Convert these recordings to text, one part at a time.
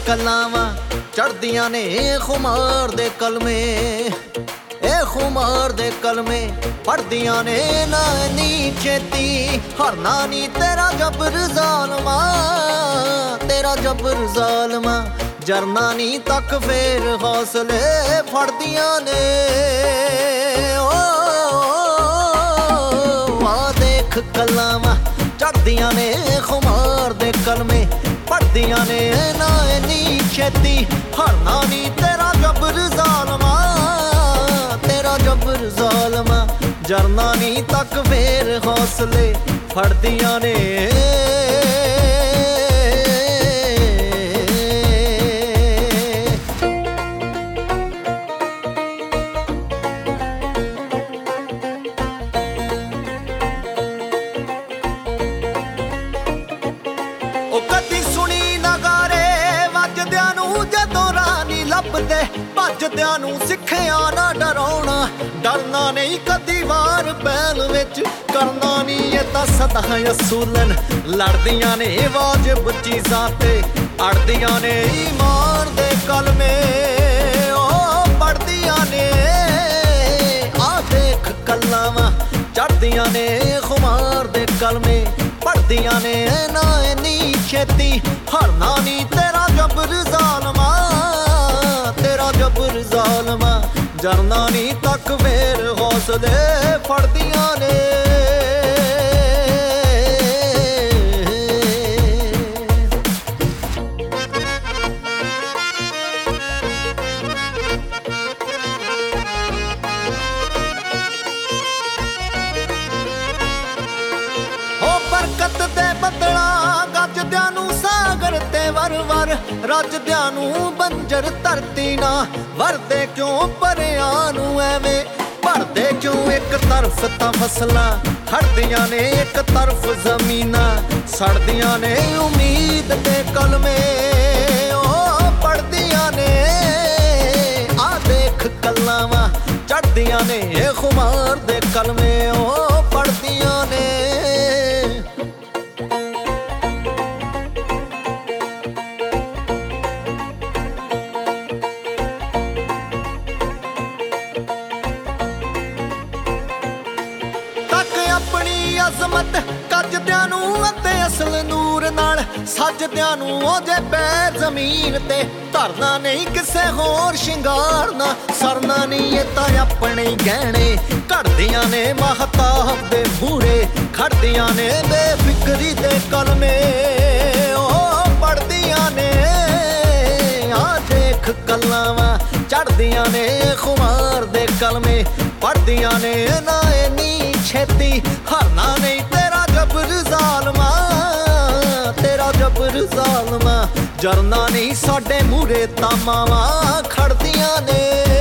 ਕਲਾਵਾਂ ਚੜ੍ਹਦੀਆਂ ਨੇ ਖੁਮਾਰ ਦੇ ਕਲਮੇ, ਇਹ ਖੁਮਾਰ ਦੇ ਕਲਮੇ ਪੜ੍ਹਦੀਆਂ ਨੇ ਨਾ ਇੰਨੀ ਛੇਤੀ। ਹਰਨਾ ਨੀ ਤੇਰਾ ਜਬਰ ਜ਼ਾਲਮਾ, ਤੇਰਾ ਜਬਰ ਜ਼ਾਲਮਾ। ਜਰਨਾ ਨੀ ਤੱਕ ਫੇਰ ਹੌਸਲੇ ਫੜਦੀਆਂ ਨੇ। ਆ ਦੇਖ ਕਲਾਵਾਂ ਚੜ੍ਹਦੀਆਂ ਨੇ ਖੁਮਾਰ ਦੇ ਕਲਮੇ, ਪੜ੍ਹਦੀਆਂ ਨੇ ਨਾ ਇੰਨੀ ਛੇਤੀ। ਹਰਨਾ ਨੀ ਤੇਰਾ ਜਬਰ ਜ਼ਾਲਮਾ, ਤੇਰਾ ਜਬਰ ਜ਼ਾਲਮਾ। ਜਰਨਾ ਨੀ ਤੱਕ ਫੇਰ ਹੌਸਲੇ ਫੜਦੀਆਂ ਨੇ। ਭੱਜਦਿਆਂ ਨੂੰ ਸਿੱਖਿਆ ਨਾ ਡਰਾਉਣਾ, ਡਰਨਾ ਨਹੀਂ ਕਦੀ ਵਾਰ ਪਹਿਲ ਵਿੱਚ, ਕਰਨਾ ਨਹੀਂ ਇਹ ਤਾਂ ਸਦਾ ਅਸੂਲਨ। ਲੜਦੀਆਂ ਨੇ ਵਾਜਿਬ ਚੀਜ਼ਾਂ ਤੇ, ਅੜਦੀਆਂ ਨੇ ਈਮਾਨ ਦੇ ਕਲਮੇ। ਉਹ ਪੜ੍ਹਦੀਆਂ ਨੇ ਆ ਦੇਖ ਕਲਾਵਾਂ ਚੜ੍ਹਦੀਆਂ ਨੇ ਖੁਮਾਰ ਦੇ ਕਲਮੇ, ਪੜ੍ਹਦੀਆਂ ਨੇ ਨਾ ਇੰਨੀ ਛੇਤੀ। ਹਰਨਾ ਨਹੀਂ ਤੇਰਾ ਜਬਰ ਜ਼ਾਲਮਾ, ਤੇਰਾ ਜਬਰ ਜ਼ਾਲਮਾ। ਜਰਨਾ ਨੀ ਤੱਕ ਫੇਰ ਹੌਸਲੇ ਫੜਦੀਆਂ ਨੇ। ਹੋ ਬਰਕਤ ਦੇ ਬੱਦਲਾਂ ਗੱਜਦਿਆਂ ਨੂੰ ਸਾਗਰ ਤੇ ਵਰ-ਵਰ, ਰੱਜਦਿਆਂ ਨੂੰ ਬੰਜਰ ਧਰਤੀ ਨਾ ਵਰਦੇ ਕਿਉਂ ਪਰਿਆਂ ਨੂੰ ਐਵੇਂ। ਭਰਦੇ ਕਿਉਂ ਇੱਕ ਤਰਫ ਤਾਂ ਫਸਲਾਂ, ਹੜਦੀਆਂ ਨੇ ਇੱਕ ਤਰਫ ਜ਼ਮੀਨਾਂ। ਸੜਦੀਆਂ ਨੇ ਉਮੀਦ ਦੇ ਕਲਮੇ, ਉਹ ਪੜ੍ਹਦੀਆਂ ਨੇ ਆ ਦੇਖ ਕਲਾਵਾਂ ਚੜ੍ਹਦੀਆਂ ਨੇ ਖੁਮਾਰ ਦੇ ਕਲਮੇ। ਉਹ ਪੜ੍ਹਦੀਆਂ ਨੇ। ਆਪਣੀ ਅਜ਼ਮਤ ਕੱਜਦਿਆਂ ਨੂੰ ਅਤੇ ਅਸਲ ਨੂਰ ਨਾਲ, ਸੱਜਦਿਆਂ ਨੂੰ ਉਹਦੇ ਪੈਰ ਜ਼ਮੀਨ ਤੇ। ਧਰਨਾ ਨਹੀਂ ਕਿਸੇ ਹੋਰ ਸ਼ਿੰਗਾਰਨਾ, ਸਰਨਾ ਨਹੀਂ ਇਹ ਤਾਂ ਆਪਣੇ ਗਹਿਣੇ। ਘੜਦੀਆਂ ਨੇ ਮਹਤਾਬ ਦੇ ਮੂਹਰੇ, ਖੜਦੀਆਂ ਨੇ ਬੇਫਿਕਰੀ ਦੇ ਕਲਮੇ। ਉਹ ਪੜ੍ਹਦੀਆਂ ਨੇ ਆ ਦੇਖ ਕਲਾਵਾਂ ਚੜ੍ਹਦੀਆਂ ਨੇ ਖੁਮਾਰ ਦੇ ਕਲਮੇ, ਪੜ੍ਹਦੀਆਂ ਨੇ ਨਾ ਇੰਨੀ ਛੇਤੀ। ਹਰਨਾ ਨਹੀਂ ਤੇਰਾ ਜਬਰ ਜ਼ਾਲਮਾ, ਤੇਰਾ ਜਬਰ ਜ਼ਾਲਮਾ। ਜਰਨਾ ਨਹੀਂ ਸਾਡੇ ਮੂਹਰੇ ਤਾਂ ਮਾਵਾਂ ਖੜਦੀਆਂ ਨੇ।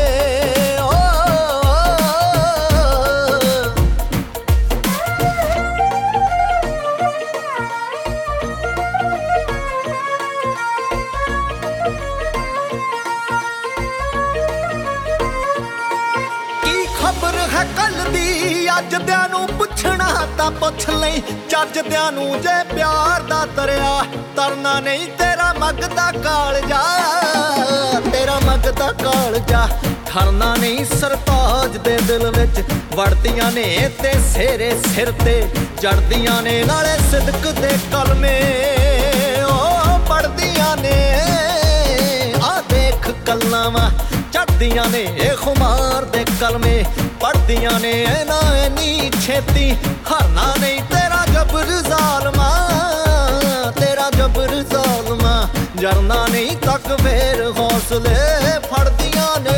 ਖਬਰ ਹੈ ਕੱਲ ਦੀ ਅੱਜਦਿਆਂ ਨੂੰ ਪੁੱਛਣਾ ਤਾਂ ਪੁੱਛ ਲਈ, ਚੱਜਦਿਆਂ ਨੂੰ ਜੇ ਪਿਆਰ ਦਾ ਦਰਿਆ। ਤਰਨਾ ਨਹੀਂ ਤੇਰਾ ਮੱਗਦਾ ਕਾਲਜਾ, ਤੇਰਾ ਮੱਗਦਾ ਕਾਲਜਾ। ਠਰਨਾ ਨਹੀਂ ਸਰਤਾਜ ਦੇ ਦਿਲ ਵਿੱਚ, ਵੜਦੀਆਂ ਨੇ ਤੇ ਸੇਰੇ ਸਿਰ ਤੇ। ਜੜਦੀਆਂ ਨੇ ਨਾਲੇ ਸਿਦਕ ਦੇ ਕਲਮੇ, ਉਹ ਪੜ੍ਹਦੀਆਂ ਨੇ ਆ ਦੇਖ ਕਲਾਵਾਂ ਚੜ੍ਹਦੀਆਂ ਨੇ ਖੁਮਾਰ ਦੇ ਕਲਮੇ, ਪੜ੍ਹਦੀਆਂ ਨੇ ਨਾ ਇੰਨੀ ਛੇਤੀ। ਹਰਨਾ ਨਹੀਂ ਤੇਰਾ ਜਬਰ ਜ਼ਾਲਮਾ, ਤੇਰਾ ਜਬਰ ਜ਼ਾਲਮਾ। ਜਰਨਾ ਨਹੀਂ ਤੱਕ ਫੇਰ ਹੌਸਲੇ ਫੜਦੀਆਂ ਨੇ।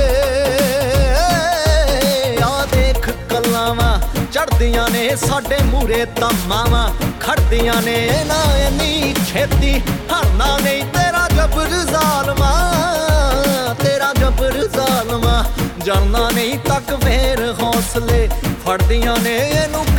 ਆ ਦੇਖ ਕਲਾਵਾਂ ਚੜ੍ਹਦੀਆਂ ਨੇ ਸਾਡੇ ਮੂਹਰੇ ਤਾਂ ਮਾਵਾਂ ਖੜਦੀਆਂ ਨੇ ਨਾ ਇੰਨੀ ਛੇਤੀ। ਹਰਨਾ ਨਹੀਂ ਤੇਰਾ ਜਬਰ ਜ਼ਾਲਮਾ, ਤੇਰਾ ਜਬਰ ਜ਼ਾਲਮਾ। ਜਰਨਾ ਨਹੀਂ ਤੱਕ ਫੇਰ ਹੌਸਲੇ ਫੜਦੀਆਂ ਨੇ ਇਹਨੂੰ।